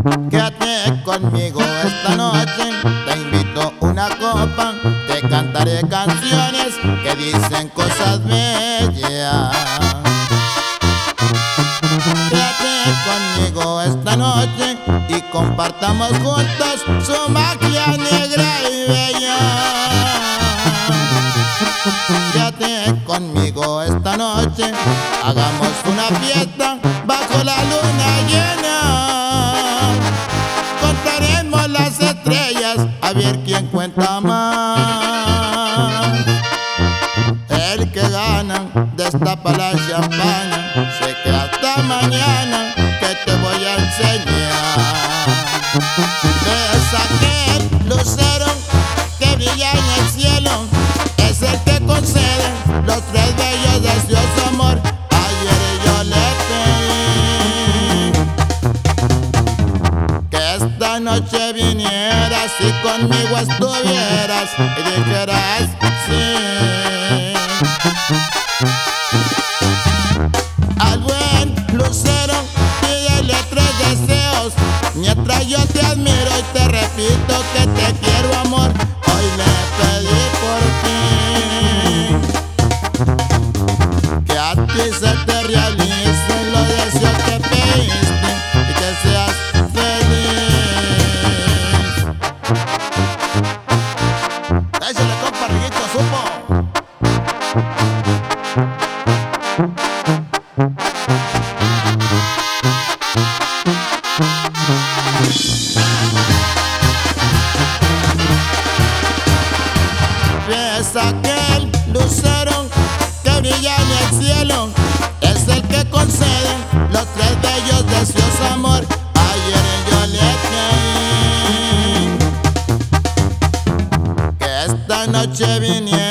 Quédate conmigo esta noche, te invito una copa, te cantaré canciones que dicen cosas bellas. Quédate conmigo esta noche y compartamos juntos su magia negra y bella. Quédate conmigo esta noche, hagamos una fiesta bajo la luna llena. Contaremos las estrellas a ver quién cuenta más. El que gana destapa la champaña, sé que hasta mañana que te voy a enseñar. Es aquel lucero que brilla en el cielo, es el que concede los tres bellos deseos de amor. Ayer yo le pedí que esta noche vinieras y conmigo estuvieras y dijeras sí. Al buen lucero pídele tres deseos, mientras yo te admiro y te repito que te quiero, amor. Hoy le pedí por ti que a ti se te realicen los deseos que pediste y que seas feliz. Échale, compa, Riguito, supo. Es aquel lucero que brilla en el cielo, es el que concede los tres bellos deseos, amor. Ayer yo le pedí que esta noche viniera